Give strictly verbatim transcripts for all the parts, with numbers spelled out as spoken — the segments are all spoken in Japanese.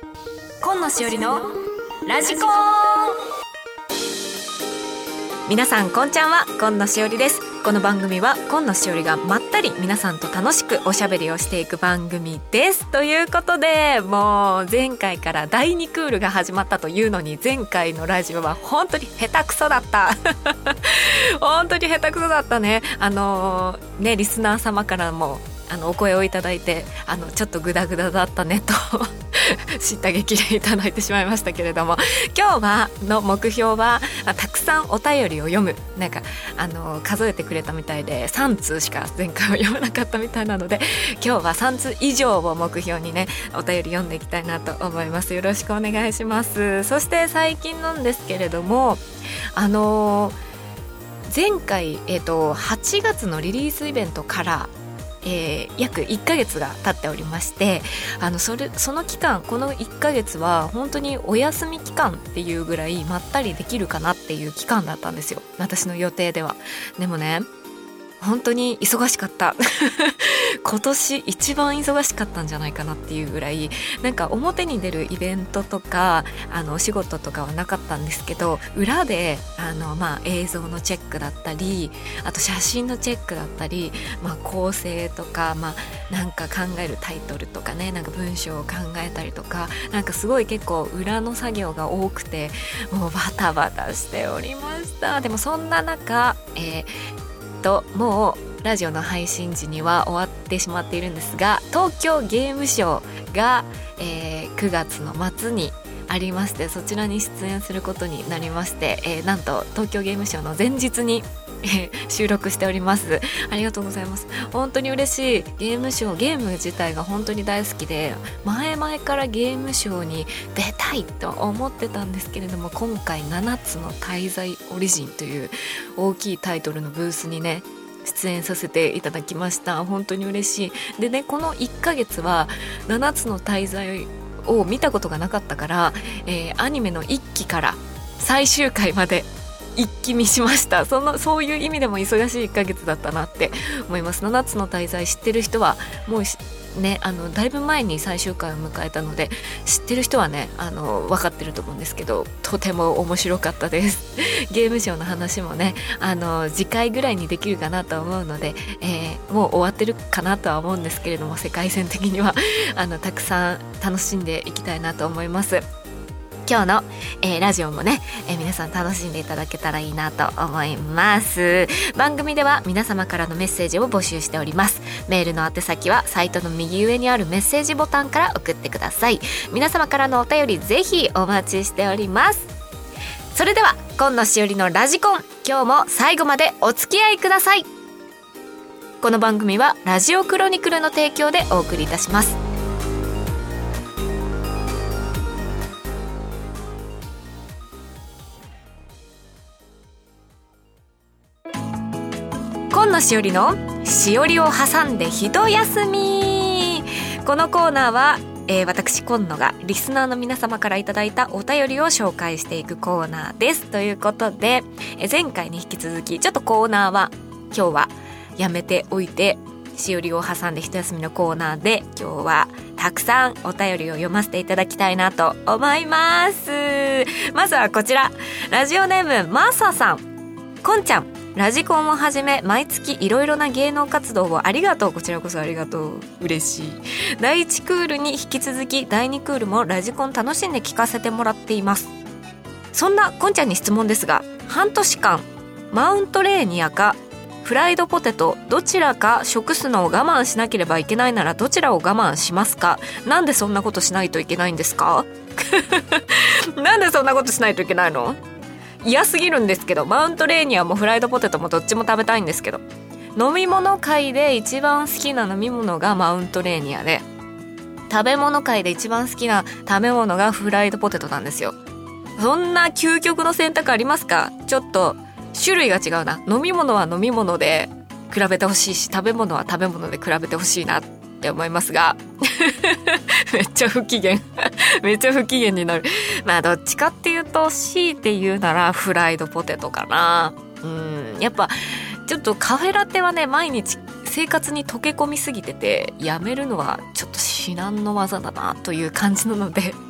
今野しおりのラジコン。皆さんこんちゃんは、今野しおりです。この番組は今野しおりがまったり皆さんと楽しくおしゃべりをしていく番組です。ということで、もう前回からだいにクールが始まったというのに、前回のラジオは本当に下手くそだった本当に下手くそだったね。あのー、ねリスナー様からもあのお声をいただいて、あのちょっとグダグダだったねと知った激励いただいてしまいましたけれども、今日はの目標はたくさんお便りを読む。なんかあの数えてくれたみたいでさんつうしか前回は読まなかったみたいなので、今日はさんつう以上を目標にねお便り読んでいきたいなと思います。よろしくお願いします。そして最近なんですけれども、あの前回、えーと、はちがつのリリースイベントからえー、約いっかげつが経っておりまして、あのそれその期間、このいっかげつは本当にお休み期間っていうぐらいまったりできるかなっていう期間だったんですよ、私の予定では。でもね、本当に忙しかった今年一番忙しかったんじゃないかなっていうぐらい、なんか表に出るイベントとかあのお仕事とかはなかったんですけど、裏であの、まあ、映像のチェックだったり、あと写真のチェックだったり、まあ、構成とか、まあ、なんか考えるタイトルとかね、なんか文章を考えたりとか、なんかすごい結構裏の作業が多くて、もうバタバタしておりました。でもそんな中、えーともうラジオの配信時には終わってしまっているんですが、東京ゲームショウが、えー、くがつの末にありまして、そちらに出演することになりまして、えー、なんと東京ゲームショウの前日にえー、収録しております。ありがとうございます。本当に嬉しい。ゲームショー、ゲーム自体が本当に大好きで、前々からゲームショーに出たいと思ってたんですけれども、今回ななつの大罪オリジンという大きいタイトルのブースにね出演させていただきました。本当に嬉しい。でね、このいっかげつはななつの大罪を見たことがなかったから、えー、アニメのいっきから最終回まで一気見しました。そのそういう意味でも忙しいいっかげつだったなって思います。ななつの大罪知ってる人はもうね、あのだいぶ前に最終回を迎えたので、知ってる人はねあの分かってると思うんですけど、とても面白かったです。ゲームショーの話もね、あの次回ぐらいにできるかなと思うので、えー、もう終わってるかなとは思うんですけれども、世界線的にはあのたくさん楽しんでいきたいなと思います。今日の、えー、ラジオもね、えー、皆さん楽しんでいただけたらいいなと思います。番組では皆様からのメッセージを募集しております。メールの宛先はサイトの右上にあるメッセージボタンから送ってください。皆様からのお便りぜひお待ちしております。それでは今野しおりのラジコン、今日も最後までお付き合いください。この番組はラジオクロニクルの提供でお送りいたします。今野しおりのしおりを挟んで一休み。このコーナーは、えー、私今野がリスナーの皆様からいただいたお便りを紹介していくコーナーです。ということで、えー、前回に引き続きちょっとコーナーは今日はやめておいて、しおりを挟んで一休みのコーナーで今日はたくさんお便りを読ませていただきたいなと思います。まずはこちら、ラジオネームマサさん。こんちゃん、ラジコンをはじめ毎月いろいろな芸能活動をありがとう。こちらこそありがとう。嬉しい。だいいちクールに引き続きだいにクールもラジコン楽しんで聞かせてもらっています。そんなこんちゃんに質問ですが、半年間マウントレーニアかフライドポテトどちらか食すのを我慢しなければいけないならどちらを我慢しますか？なんでそんなことしないといけないんですか？なんでそんなことしないといけないの？嫌すぎるんですけど、マウントレーニアもフライドポテトもどっちも食べたいんですけど、飲み物界で一番好きな飲み物がマウントレーニアで、食べ物界で一番好きな食べ物がフライドポテトなんですよ。そんな究極の選択ありますか？ちょっと種類が違うな。飲み物は飲み物で比べてほしいし、食べ物は食べ物で比べてほしいなって思いますがめっちゃ不機嫌めっちゃ不機嫌になる。まあどっちかっていうと強いて言うならフライドポテトかな。うん、やっぱちょっとカフェラテはね、毎日生活に溶け込みすぎてて、やめるのはちょっと至難の技だなという感じなので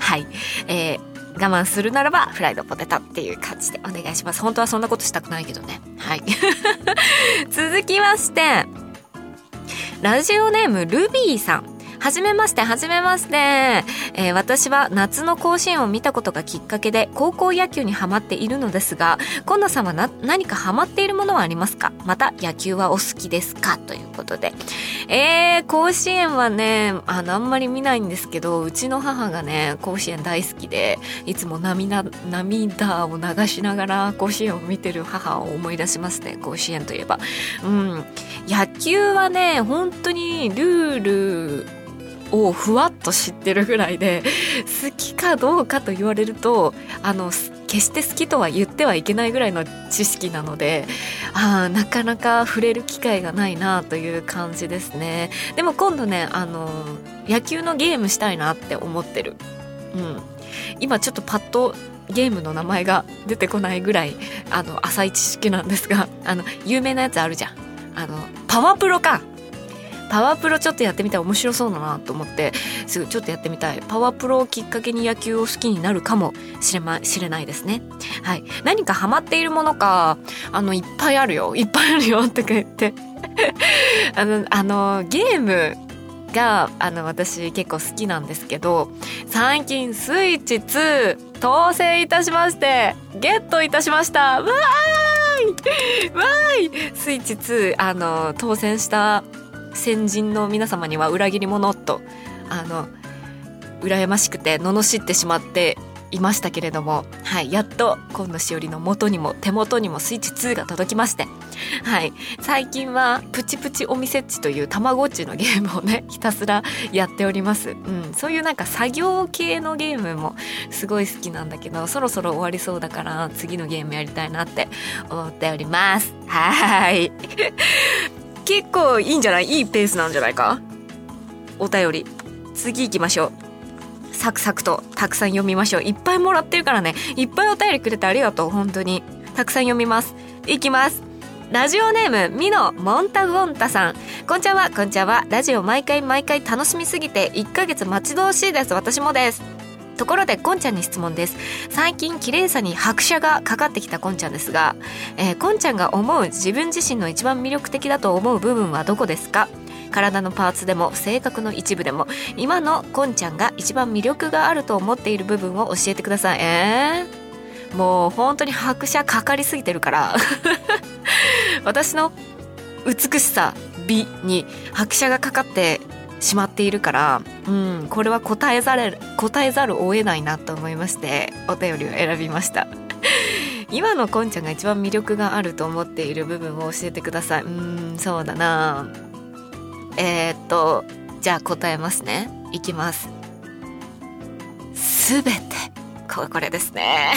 はい、えー、我慢するならばフライドポテトっていう感じでお願いします。本当はそんなことしたくないけどね。はい続きまして、ラジオネームルビーさん。はじめましてはじめまして、えー、私は夏の甲子園を見たことがきっかけで高校野球にハマっているのですが、今野さんはな何かハマっているものはありますか？また野球はお好きですか？ということで、えー、甲子園はね、あのあんまり見ないんですけど、うちの母がね甲子園大好きで、いつも涙涙を流しながら甲子園を見てる母を思い出しますね。甲子園といえば、うん、野球はね本当にルールをふわっと知ってるぐらいで、好きかどうかと言われると、あの決して好きとは言ってはいけないぐらいの知識なので、あなかなか触れる機会がないなという感じですね。でも今度ね、あの野球のゲームしたいなって思ってる。うん、今ちょっとパッとゲームの名前が出てこないぐらいあの浅い知識なんですが、あの有名なやつあるじゃん。あのパワプロか。パワープロちょっとやってみたい、面白そうだなと思ってすぐちょっとやってみたい。パワープロをきっかけに野球を好きになるかもしれま、しれないですね。はい。何かハマっているものか、あのいっぱいあるよいっぱいあるよって言ってあのあのゲームがあの私結構好きなんですけど、最近スイッチツー当選いたしましてゲットいたしました。わーいわーい。スイッチツーあの当選した先人の皆様には裏切り者とあの羨ましくて罵ってしまっていましたけれども、はい、やっと今野しおりの元にも手元にもスイッチツーが届きまして、はい、最近はプチプチおみせっちというたまごっちのゲームをねひたすらやっております、うん、そういうなんか作業系のゲームもすごい好きなんだけど、そろそろ終わりそうだから次のゲームやりたいなって思っております。はい結構いいんじゃない？いいペースなんじゃないか？お便り次行きましょう。サクサクとたくさん読みましょう。いっぱいもらってるからね、いっぱいお便りくれてありがとう。本当にたくさん読みます。いきます。ラジオネームミノモンタゴンタさん。こんちゃんはこんちゃんは。ラジオ毎回毎回楽しみすぎていっかげつ待ち遠しいです。私もです。ところでこんちゃんに質問です。最近綺麗さに拍車がかかってきたこんちゃんですが、えー、こんちゃんが思う自分自身の一番魅力的だと思う部分はどこですか？体のパーツでも性格の一部でも、今のこんちゃんが一番魅力があると思っている部分を教えてください。えー、もう本当に拍車かかりすぎてるから私の美しさ美に拍車がかかってしまっているから、うん、これは答えざる答えざるを得ないなと思いましてお便りを選びました今のこんちゃんが一番魅力があると思っている部分を教えてください。うーんそうだなえー、っとじゃあ答えますね。いきます。すべてここれですね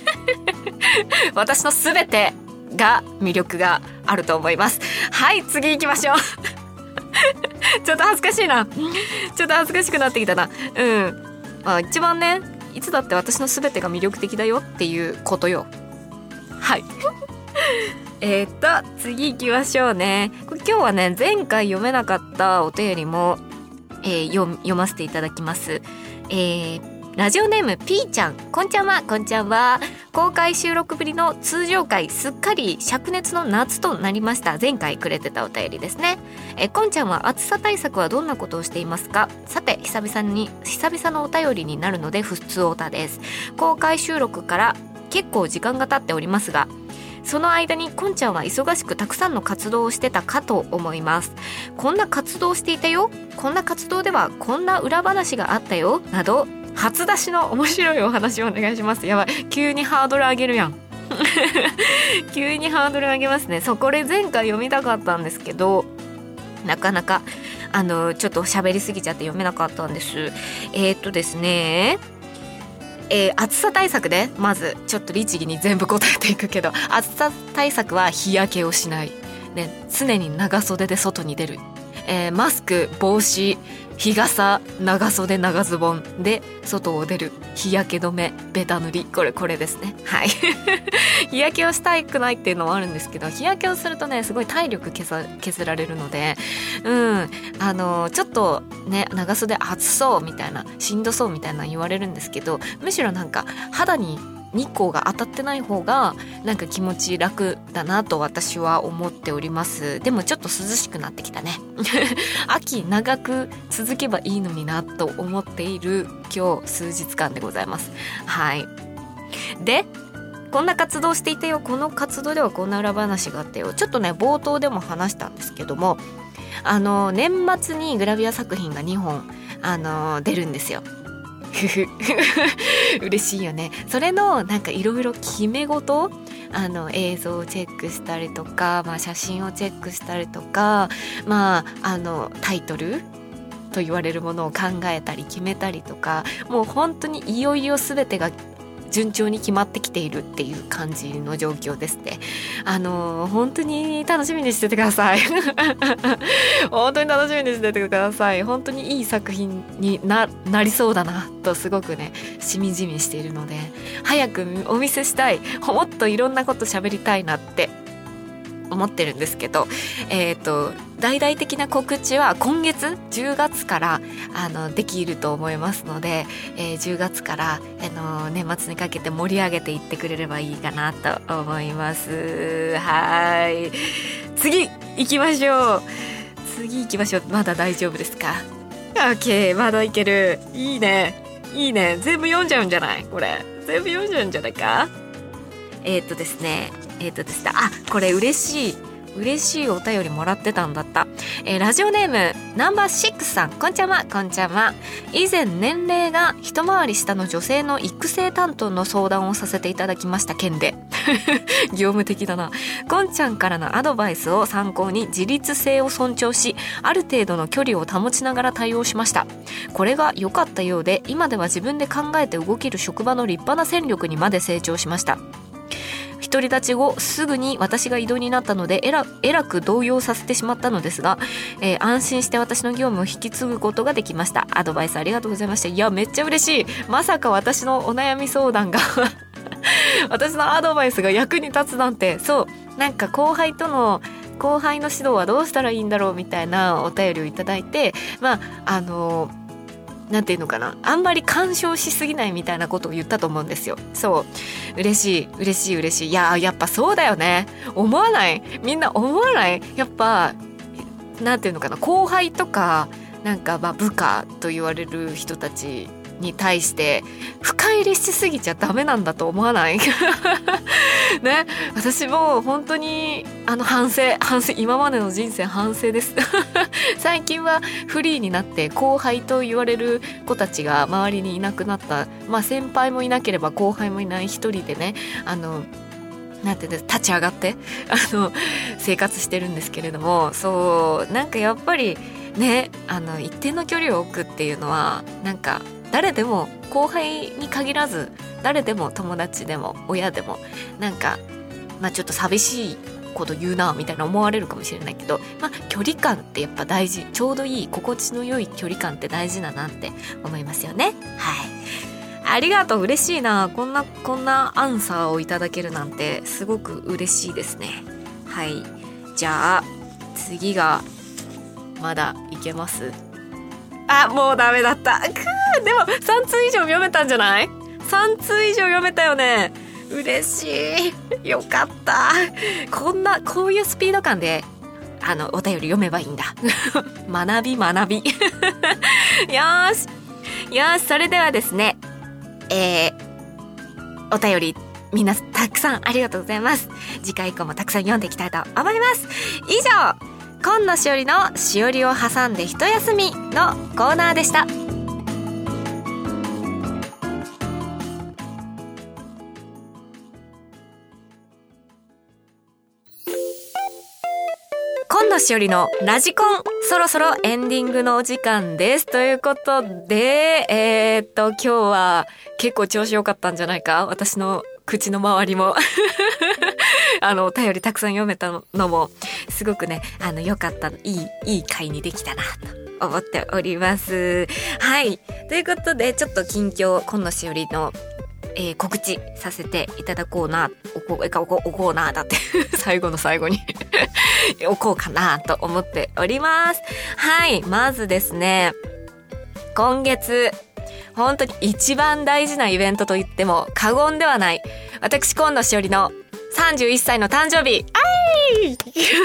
私のすべてが魅力があると思います。はい次行きましょうちょっと恥ずかしいなちょっと恥ずかしくなってきたな。うん、まあ、一番ねいつだって私の全てが魅力的だよっていうことよ。はいえっと次行きましょうね。今日はね前回読めなかったお便りも、えー、読, 読ませていただきます。えーラジオネームピーちゃん。こんちゃんはこんちゃんは。公開収録ぶりの通常回、すっかり灼熱の夏となりました。前回くれてたお便りですね。えこんちゃんは暑さ対策はどんなことをしていますか？さて久々に久々のお便りになるので普通おたです。公開収録から結構時間が経っておりますが、その間にこんちゃんは忙しくたくさんの活動をしてたかと思います。こんな活動をしていたよ、こんな活動ではこんな裏話があったよなど、初出しの面白いお話をお願いします。やばい、急にハードル上げるやん急にハードル上げますね。そうこれ前回読みたかったんですけど、なかなかあのちょっと喋りすぎちゃって読めなかったんです。えー、っとですねえー、暑さ対策でまずちょっと律儀に全部答えていくけど、暑さ対策は日焼けをしない、ね、常に長袖で外に出る、えー、マスク帽子日傘長袖長ズボンで外を出る、日焼け止めベタ塗り、これこれですね。はい日焼けをしたくないっていうのもあるんですけど、日焼けをするとねすごい体力削られるので、うんあのちょっとね、長袖暑そうみたいな、しんどそうみたいな言われるんですけど、むしろなんか肌に日光が当たってない方がなんか気持ち楽だなと私は思っております。でもちょっと涼しくなってきたね秋長く続けばいいのになと思っている今日数日間でございます。はい。でこんな活動していたよ、この活動ではこんな裏話があったよ。ちょっとね冒頭でも話したんですけども、あの年末にグラビア作品がにほんあの出るんですよ嬉しいよね。それのなんかいろいろ決め事、あの映像をチェックしたりとか、まあ、写真をチェックしたりとか、まあ、あのタイトルと言われるものを考えたり決めたりとか、もう本当にいよいよ全てが順調に決まってきているっていう感じの状況ですね。あの本当に楽しみにしててください本当に楽しみにしててください。本当にいい作品に な, なりそうだなとすごくねしみじみしているので、早くお見せしたい、もっといろんなこと喋りたいなって思ってるんですけど、えっと大々的な告知は今月じゅうがつからあのできると思いますので、えー、じゅうがつからあの年末にかけて盛り上げていってくれればいいかなと思います。はい、次行きましょう。次行きましょう。まだ大丈夫ですか？ OK、 まだいける。いいねいいね。全部読んじゃうんじゃない？これ全部読んじゃうんじゃないか？えっとですねえっとですねあ、これ嬉しい嬉しいお便りもらってたんだった、えー、ラジオネームナンバーシックスさん、こんちゃまこんちゃま。以前年齢が一回り下の女性の育成担当の相談をさせていただきました件で業務的だな。こんちゃんからのアドバイスを参考に自立性を尊重し、ある程度の距離を保ちながら対応しました。これが良かったようで、今では自分で考えて動ける職場の立派な戦力にまで成長しました。独り立ち後すぐに私が異動になったのでえら、えらく動揺させてしまったのですが、えー、安心して私の業務を引き継ぐことができました。アドバイスありがとうございました。いやめっちゃ嬉しい。まさか私のお悩み相談が私のアドバイスが役に立つなんて。そうなんか後輩との後輩の指導はどうしたらいいんだろうみたいなお便りをいただいて、まああのーなんていうのかな、あんまり干渉しすぎないみたいなことを言ったと思うんですよ。そう嬉しい嬉しい嬉しい。いややっぱそうだよね。思わない？みんな思わない？やっぱなんていうのかな、後輩とかなんかまあ部下と言われる人たちに対して深入りしすぎちゃダメなんだと思わないね。私も本当にあの反省反省今までの人生反省です最近はフリーになって後輩と言われる子たちが周りにいなくなった。まあ先輩もいなければ後輩もいない一人でね、あのなんて立ち上がってあの生活してるんですけれども、そうなんかやっぱりね、あの一定の距離を置くっていうのはなんか誰でも、後輩に限らず誰でも、友達でも親でもなんか、まあ、ちょっと寂しいこと言うなみたいな思われるかもしれないけど、まあ、距離感ってやっぱ大事。ちょうどいい心地の良い距離感って大事だなって思いますよね。はい、ありがとう。嬉しいな。こんなこんなアンサーをいただけるなんてすごく嬉しいですね。はい、じゃあ次がまだいけます？あ、もうダメだった。くー、でもさん通以上読めたんじゃない？ さん 通以上読めたよね。嬉しい。よかった。こんなこういうスピード感であのお便り読めばいいんだ学び学びよーしよーし、それではですね、えー、お便りみんなたくさんありがとうございます。次回以降もたくさん読んでいきたいと思います。以上、今野しおりのしおりを挟んで一休みのコーナーでした。今野しおりのラジコン、そろそろエンディングのお時間です。ということで、えー、っと今日は結構調子良かったんじゃないか、私の口の周りもあのお便りたくさん読めたのもすごくね、あの良かった、いいいい回にできたなと思っております。はい、ということでちょっと近況、今野しおりのえー、告知させていただこうな、おこう、おこう、おこうな、だって最後の最後におこうかなと思っております。はい、まずですね、 今月本当に一番大事なイベントと言っても過言ではない、私今野しおりのさんじゅういっさいの誕生日。あい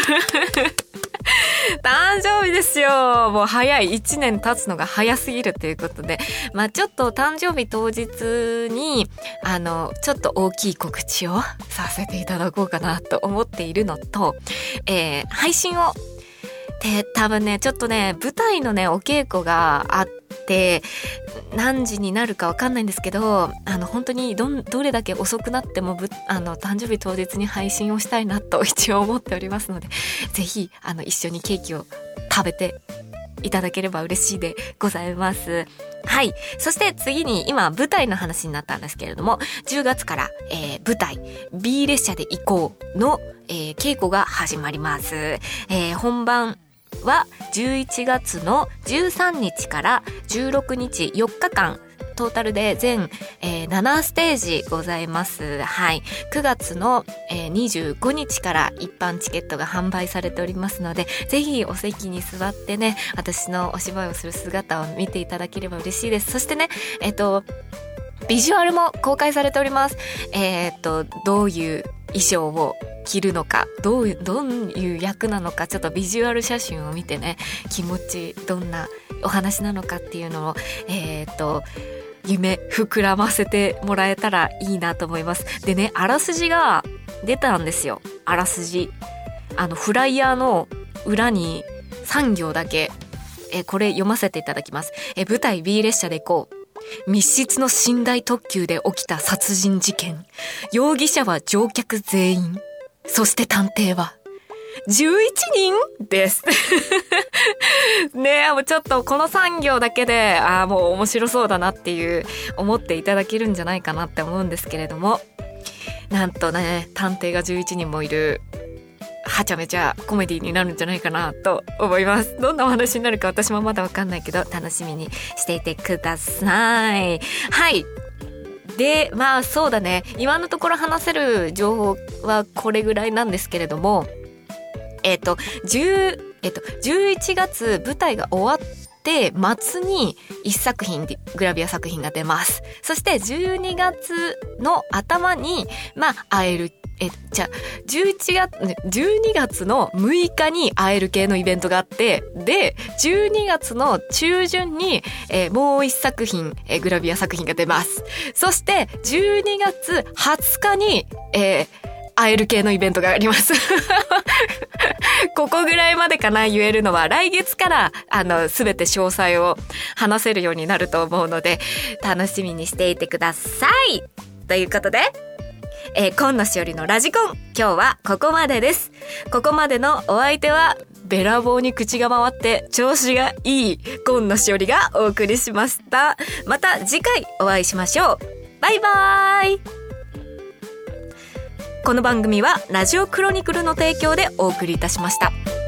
誕生日ですよ。もう早い、いちねん経つのが早すぎるということで、まあちょっと誕生日当日にあのちょっと大きい告知をさせていただこうかなと思っているのと、えー、配信をで多分ねちょっとね舞台のねお稽古があって何時になるかわかんないんですけど、あの本当に ど, どれだけ遅くなってもぶあの誕生日当日に配信をしたいなと一応思っておりますので、ぜひあの一緒にケーキを食べていただければ嬉しいでございます。はい。そして次に今舞台の話になったんですけれども、じゅうがつから、えー、舞台 B 列車で行こうの、えー、稽古が始まります。えー、本番はじゅういちがつのじゅうさんにちからじゅうろくにちよっかかんトータルで全、えー、ななステージございます。はい。くがつの、えー、にじゅうごにちから一般チケットが販売されておりますので、ぜひお席に座ってね、私のお芝居をする姿を見ていただければ嬉しいです。そしてね、えっとビジュアルも公開されております。えー、っとどういう衣装を着るのか、どういうどういう役なのか、ちょっとビジュアル写真を見てね、気持ちどんなお話なのかっていうのをえー、っと夢膨らませてもらえたらいいなと思います。でね、あらすじが出たんですよ。あらすじ、あのフライヤーの裏にさん行だけ、えこれ読ませていただきます。え舞台 B 列車で行こう。密室の寝台特急で起きた殺人事件。容疑者は乗客全員。そして探偵はじゅういちにんですねえ、もうちょっとこのさん行だけでああもう面白そうだなっていう思っていただけるんじゃないかなって思うんですけれども、なんとね探偵がじゅういちにんもいるはちゃめちゃコメディになるんじゃないかなと思います。どんなお話になるか私もまだわかんないけど楽しみにしていてください。はい。で、まあそうだね、今のところ話せる情報はこれぐらいなんですけれども、えっと、10えっと、じゅういちがつ舞台が終わって末にいっさく品グラビア作品が出ます。そしてじゅうにがつの頭にまあ会えるえじゃあじゅういちがつじゅうにがつのむいかに会える系のイベントがあって、でじゅうにがつの中旬に、えー、もう一作品、えー、グラビア作品が出ます。そしてじゅうにがつはつかに、えー、会える系のイベントがありますここぐらいまでかな、言えるのは。来月からあのすべて詳細を話せるようになると思うので楽しみにしていてください。ということで、えー、今野しおりのラジコン、今日はここまでです。ここまでのお相手はべらぼうに口が回って調子がいい今野しおりがお送りしました。また次回お会いしましょう。バイバーイ。この番組はラジオクロニクルの提供でお送りいたしました。